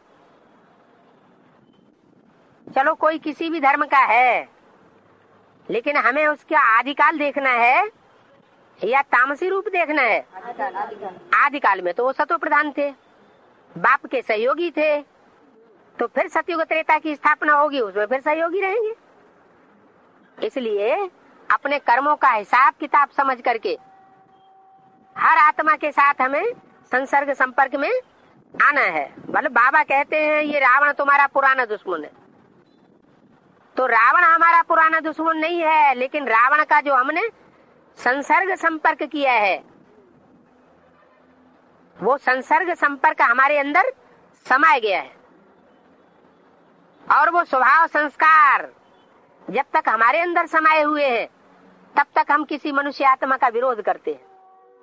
Speaker 1: चलो कोई किसी भी धर्म का है, लेकिन हमें उसका आदिकाल देखना है या तामसी रूप देखना है। आदिकाल में तो वो सतो प्रधान थे, बाप के सहयोगी थे। तो फिर सतयुग त्रेता की स्थापना होगी, उसमें फिर सहयोगी रहेंगे। इसलिए अपने कर्मों का हिसाब किताब समझ करके हर आत्मा के साथ हमें संसर्ग संपर्क में आना है। मतलब बाबा कहते हैं ये रावण तुम्हारा पुराना दुश्मन है। तो रावण हमारा पुराना दुश्मन नहीं है, लेकिन रावण का जो हमने संसर्ग संपर्क किया है, वो संसर्ग संपर्क हमारे अंदर समाया गया है। और वो स्वभाव संस्कार जब तक हमारे अंदर समाये हुए हैं, तब तक हम किसी मनुष्य आत्मा का विरोध करते हैं।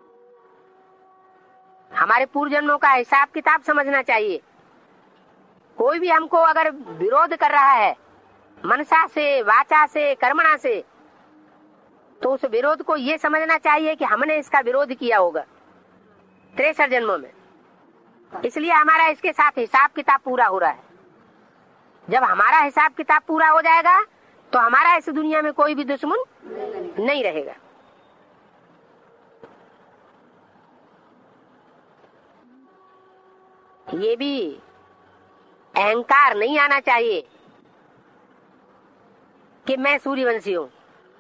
Speaker 1: हमारे पूर्व जन्मों का हिसाब किताब समझना चाहिए। कोई भी हमको अगर विरोध कर रहा है मनसा से, वाचा से, कर्मणा से, तो उस विरोध को ये समझना चाहिए कि हमने इसका विरोध किया होगा 63 जन्मों में, इसलिए हमारा इसके साथ हिसाब किताब पूरा हो रहा है। जब हमारा हिसाब किताब पूरा हो जाएगा तो हमारा इस दुनिया में कोई भी दुश्मन नहीं रहेगा। ये भी अहंकार नहीं आना चाहिए कि मैं सूर्यवंशी हूं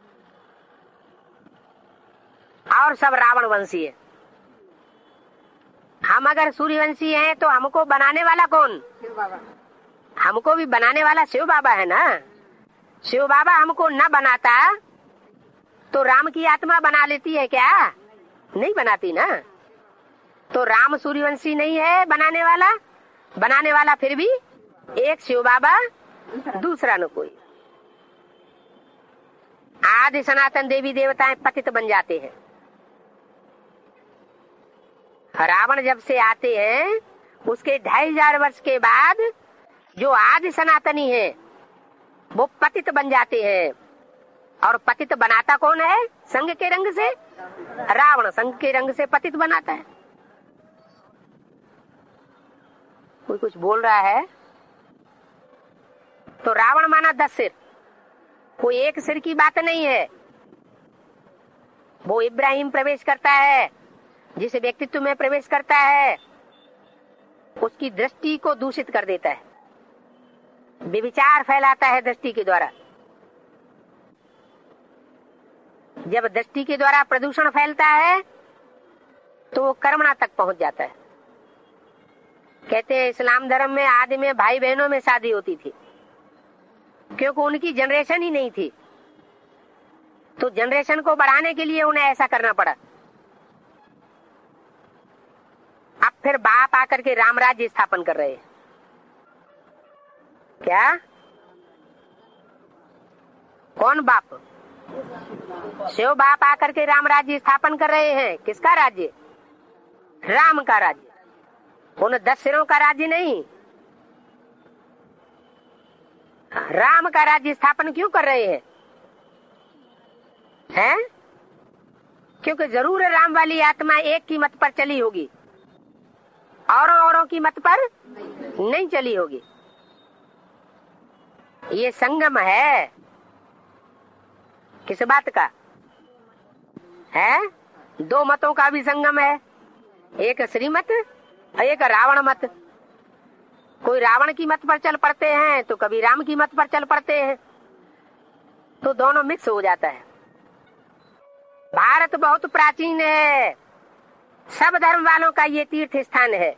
Speaker 1: और सब रावण वंशी है। हम अगर सूर्यवंशी हैं तो हमको बनाने वाला कौन?
Speaker 2: शिव बाबा।
Speaker 1: हमको भी बनाने वाला शिव बाबा है ना। शिव बाबा हमको न बनाता तो राम की आत्मा बना लेती है क्या? नहीं बनाती ना। तो राम सूर्यवंशी नहीं है बनाने वाला फिर भी एक शिव बाबा, दूसरा न कोई। आदि सनातन देवी देवताएं पतित बन जाते हैं। रावण जब से आते हैं उसके 2500 वर्ष के बाद जो आदि सनातनी है वो पतित बन जाते हैं। और पतित बनाता कौन है? संग के रंग से रावण संग के रंग से पतित बनाता है। कोई कुछ बोल रहा है तो रावण माना 10 सिर, कोई एक सिर की बात नहीं है। वो इब्राहिम प्रवेश करता है, जिस व्यक्तित्व में प्रवेश करता है उसकी दृष्टि को दूषित कर देता है, विचार फैलाता है दृष्टि के द्वारा। जब दृष्टि के द्वारा प्रदूषण फैलता है तो वो कर्मणा तक पहुंच जाता है। कहते हैं इस्लाम धर्म में आदि में भाई बहनों में शादी होती थी, क्योंकि उनकी जनरेशन ही नहीं थी। तो जनरेशन को बढ़ाने के लिए उन्हें ऐसा करना पड़ा। अब फिर बाप आकर के राम राज्य स्थापन कर रहे हैं। क्या? कौन बाप? शिव बाप आकर के राम राज्य स्थापन कर रहे हैं। किसका राज्य? राम का राज्य। उन 10 सिरों का राज्य नहीं, राम का राज्य स्थापन क्यों कर रहे हैं? हैं? क्योंकि जरूर राम वाली आत्मा एक की मत पर चली होगी, औरों की मत पर नहीं चली होगी। ये संगम है किस बात का है? 2 मतों का भी संगम है, एक श्रीमत और एक रावण मत। कोई रावण की मत पर चल पड़ते हैं तो कभी राम की मत पर चल पड़ते हैं, तो दोनों मिक्स हो जाता है। भारत बहुत प्राचीन है, सब धर्म वालों का ये तीर्थ स्थान है।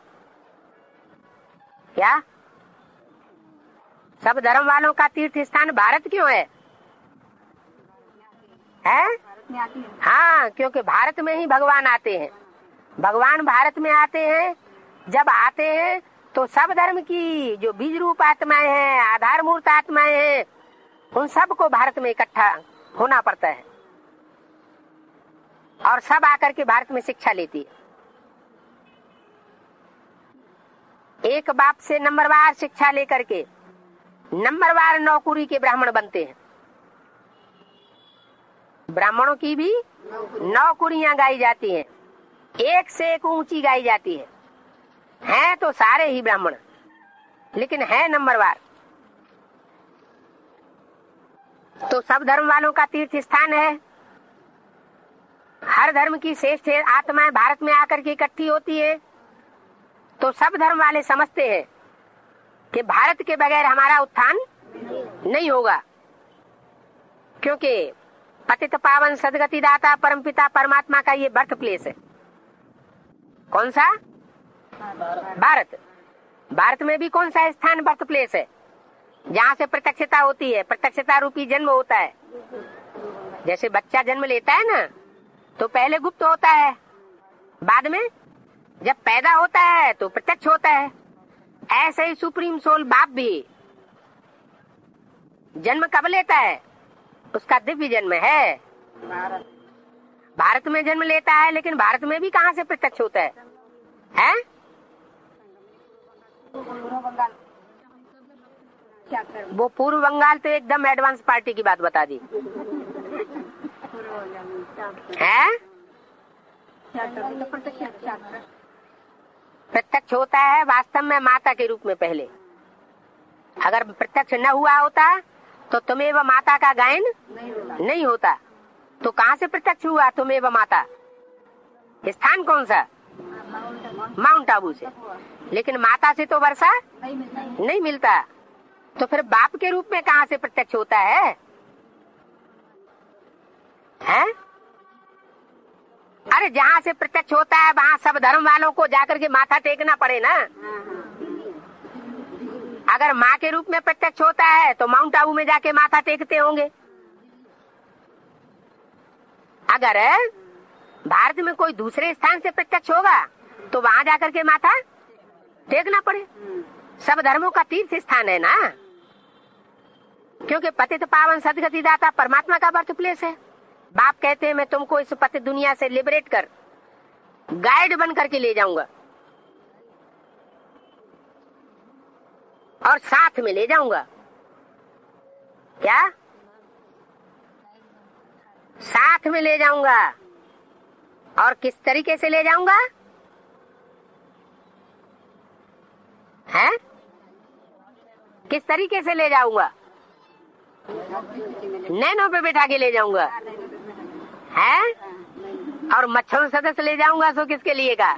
Speaker 1: क्या? सब धर्म वालों का तीर्थ स्थान भारत क्यों है? हाँ, क्योंकि भारत में ही भगवान आते हैं। भगवान भारत में आते हैं। जब आते हैं तो सब धर्म की जो बीज रूप आत्माएं हैं, आधार मूर्त आत्माएं हैं, उन सब को भारत में इकट्ठा होना पड़ता है और सब आकर के भारत में शिक्षा लेती है। एक बाप से नंबरवार शिक्षा लेकर के नंबरवार नौकुरी के ब्राह्मण बनते हैं। ब्राह्मणों की भी 9 कुरियां गाई जाती हैं, एक से एक ऊंची गाई जाती है। हैं तो सारे ही ब्राह्मण, लेकिन है नंबरवार। तो सब धर्म वालों का तीर्थ स्थान है। हर धर्म की श्रेष्ठ आत्माएं भारत में आकर के इकट्ठी होती है। तो सब धर्म वाले समझते हैं कि भारत के बगैर हमारा उत्थान नहीं होगा, क्योंकि पतित पावन सदगति दाता परमपिता परमात्मा का ये बर्थ प्लेस है। कौन सा? भारत। भारत में भी कौन सा स्थान बर्थ प्लेस है जहाँ से प्रत्यक्षता होती है, प्रत्यक्षता रूपी जन्म होता है। जैसे बच्चा जन्म लेता है ना तो पहले गुप्त होता है, बाद में जब पैदा होता है तो प्रत्यक्ष होता है। ऐसे ही सुप्रीम सोल बाप भी जन्म कब लेता है, उसका दिव्य जन्म है भारत में जन्म लेता है। लेकिन भारत में भी कहाँ से प्रत्यक्ष होता है, हैं? वो पूर्व बंगाल तो एकदम एडवांस पार्टी की बात बता दी है। प्रत्यक्ष होता है वास्तव में माता के रूप में पहले। अगर प्रत्यक्ष न हुआ होता तो तुमेव माता का गायन नहीं होता। तो कहाँ से प्रत्यक्ष हुआ तुमेव माता, स्थान कौन सा, माउंट आबू से। लेकिन माता से तो वर्षा नहीं मिलता, तो फिर बाप के रूप में कहाँ से प्रत्यक्ष होता है, हैं? अरे जहाँ से प्रत्यक्ष होता है वहाँ सब धर्म वालों को जाकर के माथा टेकना पड़े ना। अगर माँ के रूप में प्रत्यक्ष होता है तो माउंट आबू में जाके माथा टेकते होंगे। अगर भारत में कोई दूसरे स्थान से प्रत्यक्ष होगा तो वहाँ जाकर के माथा टेकना पड़े। सब धर्मों का तीर्थ स्थान है ना, क्योंकि पतित पावन सदगति दाता परमात्मा का बर्थ प्लेस है। बाप कहते हैं मैं तुमको इस पतित दुनिया से लिबरेट कर गाइड बन करके ले जाऊंगा और साथ में ले जाऊंगा। क्या साथ में ले जाऊंगा? और किस तरीके से ले जाऊंगा, हैं? किस तरीके से ले जाऊंगा? नैनो पे बैठा के ले जाऊंगा, हैं? और मच्छरों सदस्य ले जाऊंगा सो किसके लिए का,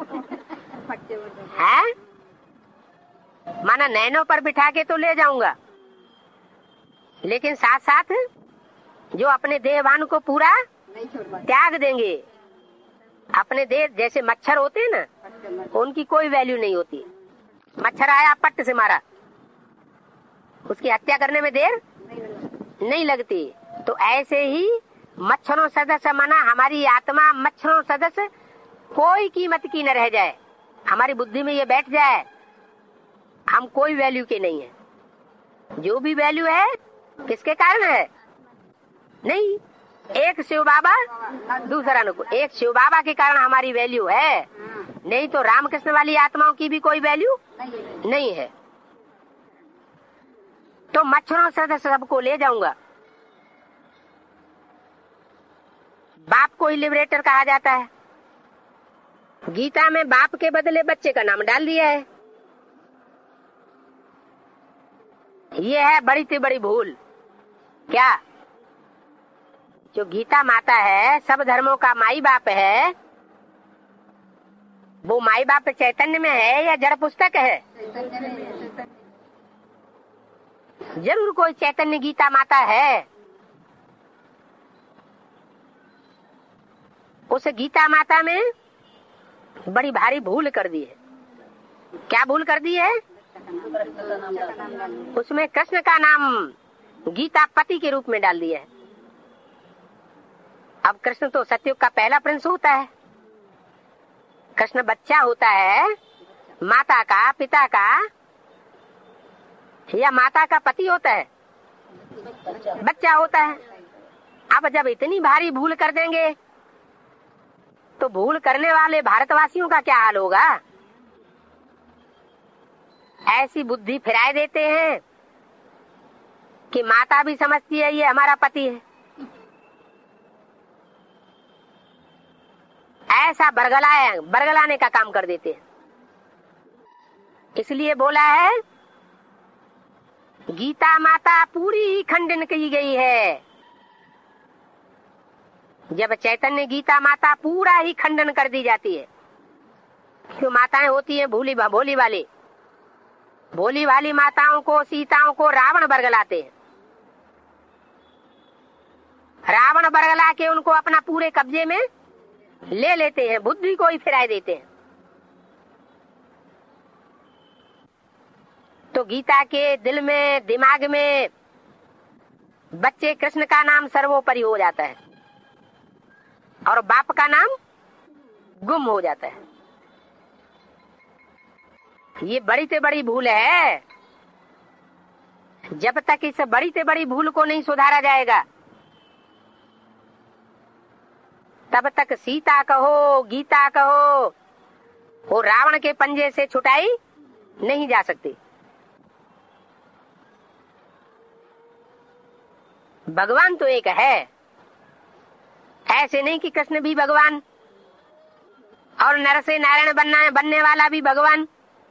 Speaker 1: हैं? माना नैनो पर बिठा के तो ले जाऊंगा, लेकिन साथ साथ जो अपने देहवान को पूरा त्याग देंगे। अपने देह जैसे मच्छर होते हैं ना, उनकी कोई वैल्यू नहीं होती। मच्छर आया पट्ट से मारा, उसकी हत्या करने में देर नहीं लगती। तो ऐसे ही मच्छरों सदस्य माना हमारी आत्मा मच्छरों सदस्य कोई कीमत की न रह जाए, हमारी बुद्धि में ये बैठ जाए हम कोई वैल्यू के नहीं है। जो भी वैल्यू है किसके कारण है, नहीं एक शिव बाबा दूसरा नुको, एक शिव बाबा के कारण हमारी वैल्यू है, नहीं तो रामकृष्ण वाली आत्माओं की भी कोई वैल्यू नहीं है। तो मच्छरों सदस्य सबको ले जाऊंगा। बाप को ही लिबरेटर कहा जाता है। गीता में बाप के बदले बच्चे का नाम डाल दिया है। ये है बड़ी से बड़ी भूल। क्या जो गीता माता है सब धर्मों का माई बाप है, वो माई बाप चैतन्य में है या जड़ पुस्तक है? जरूर कोई चैतन्य गीता माता है। उस गीता माता में बड़ी भारी भूल कर दी है। क्या भूल कर दी है? उसमें कृष्ण का नाम गीता पति के रूप में डाल दिया है। अब कृष्ण तो सतयुग का पहला प्रिंस होता है। कृष्ण बच्चा होता है माता का, पिता का, या माता का पति होता है? बच्चा होता है। अब जब इतनी भारी भूल कर देंगे तो भूल करने वाले भारतवासियों का क्या हाल होगा? ऐसी बुद्धि फिराए देते हैं कि माता भी समझती है ये हमारा पति है। ऐसा बरगलाने का काम कर देते हैं। इसलिए बोला है गीता माता पूरी ही खंडन की गई है। जब चैतन्य गीता माता पूरा ही खंडन कर दी जाती है, क्यों माताएं होती हैं भोली वाली माताओं को, सीताओं को रावण बरगलाते हैं। रावण बरगला के उनको अपना पूरे कब्जे में ले लेते हैं, बुद्धि को ही फिराए देते हैं। तो गीता के दिल में, दिमाग में बच्चे कृष्ण का नाम सर्वोपरि हो जाता है और बाप का नाम गुम हो जाता है। ये बड़ी से बड़ी भूल है। जब तक इस बड़ी से बड़ी भूल को नहीं सुधारा जाएगा तब तक सीता कहो, गीता कहो, वो रावण के पंजे से छुटाई नहीं जा सकती। भगवान तो एक है, ऐसे नहीं कि कृष्ण भी भगवान और नर से नारायण बनने वाला भी भगवान।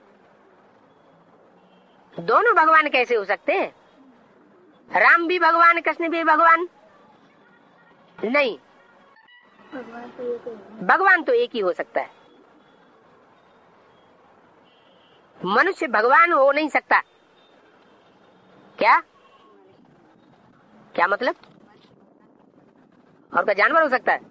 Speaker 1: दोनों भगवान कैसे हो सकते हैं? राम भी भगवान, कृष्ण भी भगवान नहीं। भगवान तो एक ही हो सकता है। मनुष्य भगवान हो नहीं सकता। क्या क्या मतलब? और क्या जानवर हो सकता है?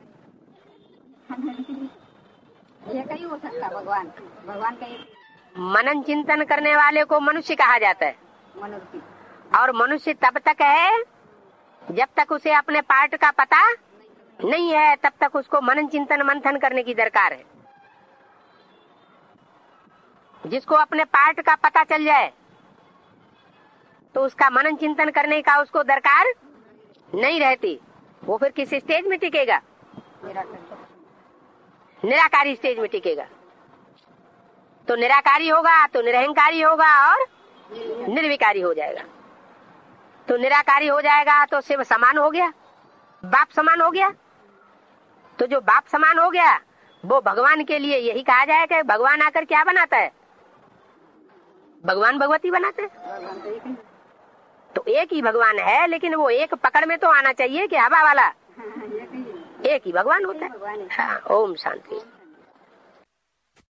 Speaker 2: एक ही हो सकता भगवान। भगवान का एक
Speaker 1: मनन चिंतन करने वाले को मनुष्य कहा जाता है।
Speaker 2: मनुष्य
Speaker 1: और मनुष्य तब तक है जब तक उसे अपने पार्ट का पता नहीं है, तब तक उसको मनन चिंतन मंथन करने की दरकार है। जिसको अपने पार्ट का पता चल जाए तो उसका मनन चिंतन करने का उसको दरकार नहीं रहती। वो फिर किस स्टेज में टिकेगा? निराकारी स्टेज में टिकेगा। तो निराकारी होगा तो निरहंकारी होगा और निर्विकारी हो जाएगा। तो निराकारी हो जाएगा तो शिव समान हो गया, बाप समान हो गया। तो जो बाप समान हो गया वो भगवान के लिए यही कहा जाए कि भगवान आकर क्या बनाता है? भगवान भगवती बनाते हैं। तो एक ही भगवान है, लेकिन वो एक पकड़ में तो आना चाहिए कि हवा वाला एक ही भगवान होता है। हाँ, ओम शांति।